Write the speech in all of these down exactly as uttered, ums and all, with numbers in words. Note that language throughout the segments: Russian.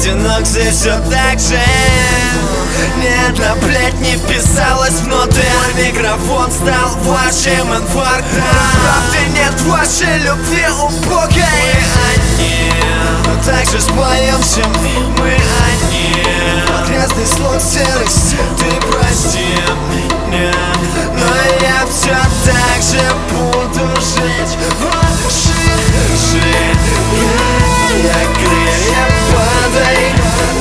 одинок здесь все так же. Ни одна блядь не вписалась в ноты, а микрофон стал вашим инфарктом. Правды нет вашей любви убогой. Мы одни, но также споемся мы, мы одни. Грязный слог серых стен, ты прости меня, но я все так же буду жить ваши жизни. Я крылья падай,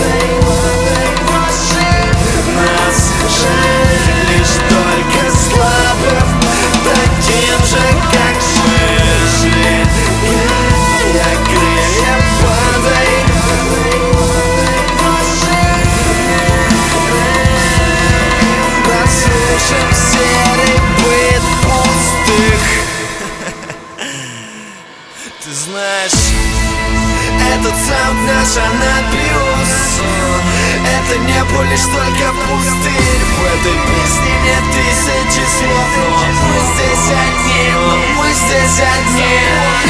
нас жаль лишь только слабым, таким же, как мы. Я крылья падай, послушаем серый быт пустых. Ты знаешь, этот саунд наш анабиус. Это небо лишь только пустырь. В этой песне нет тысячи слов, но мы здесь одни, но мы здесь одни.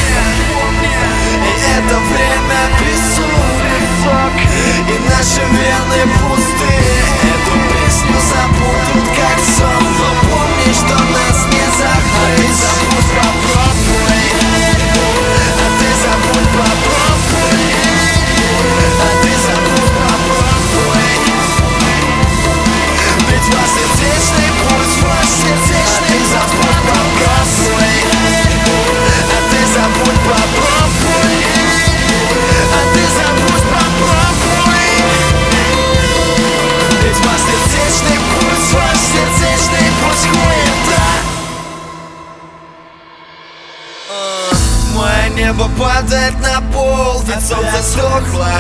И это время песок, и наши вены пусты. Эту песню забудут как сон, но помни, что нас не забудь. А ты забудь, попробуй. А ты забудь, попробуй. А ты забудь, попробуй. Ведь ваш сердечный пульс, ваш сердечный забудь, попробуй. А ты забудь, попробуй. А ты забудь, попробуй. Ведь ваш сердечный пульс, ваш сердечный пульс хуета. Мое небо падает на пол, ведь солнце сдохло.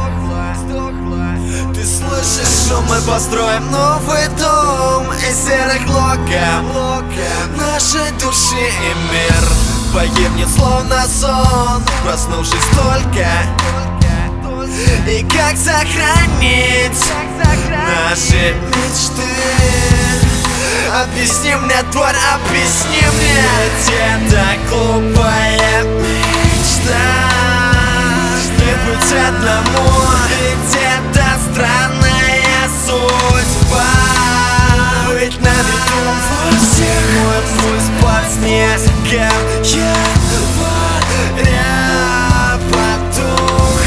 Ты слышишь, что мы построим новый дом из серых локов нашей души, и мир погибнет словно сон, проснувшись только. И как сохранить наши мечты? Объясни мне, тварь, объясни мне. Ведь это глупая мечта, не быть одному, ведь это странная судьба. Быть на виду во всех, мой пульс под снегом января потух,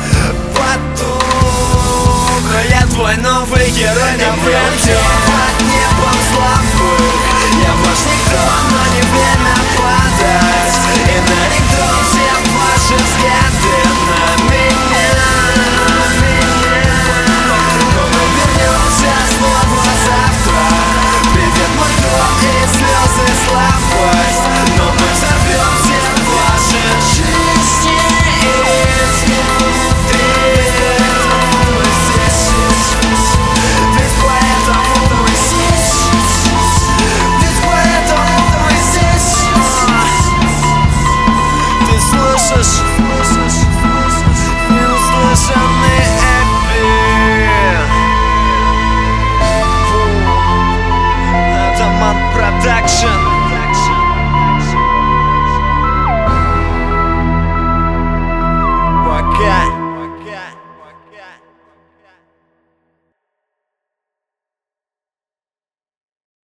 потух. Но я твой новый герой, не прям